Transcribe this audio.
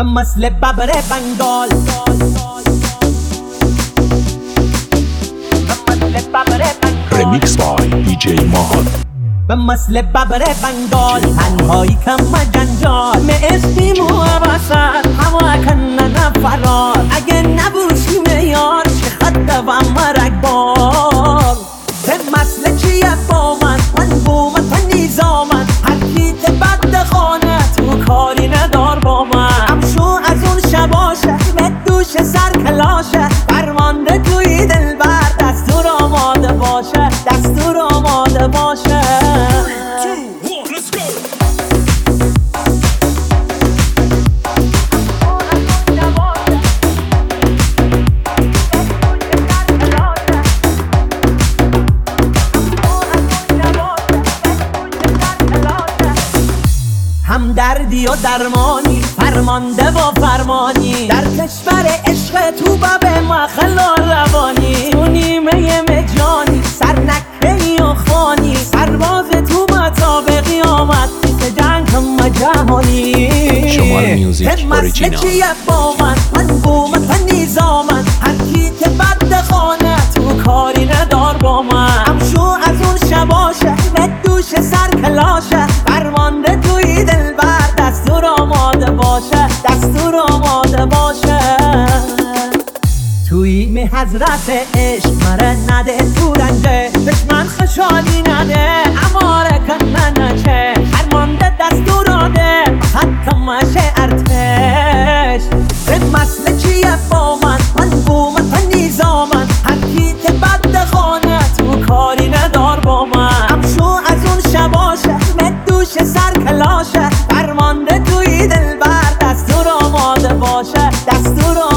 من مثل ببر بنگال Remix by DJ Mahal. من مثل ببر بنگال تنهایی کم جنجال اسمیم و عباست هوا کنه نفرار اگه نبوشیم یار چه خط و مرگبار به مثل چیه با من بومت و نیزامن هر کیت بد خانه تو کاری ندار با من همشو از اون شباشه به دوش سر کلاشه فرمانده توی دل بر دستور آماده باشه دستور آماده باشه هم دردی و درمانی فرمانده و فرمانی در کشور عشق تو باب ما خلال روانی تو نیمه مجانی سر نکهی و خانی سرباز تو تا به قیامت پیس جنگ هم جهانی شمال میوزیک مثل چیه با من بومت و نیزامن هر کی که بد خانه تو کاری ندار با من همشو از اون شباشه به دوش سر کلاشه فرمانده توی دل بر دستور آماده باشه دستور آماده باشه توی می حضرت عشق مره نده تو رنجه دشمن خشالی نده اماره کن نچه فرمانده دستور آده حتی مشه ارتش به مثل چیه با من بومت و نیزامن هر کی که بد خانه تو کاری ندار با من همشو از اون شباشه به دوش سر کلاشه فرمانده توی دل بر دستور آماده باشه دستور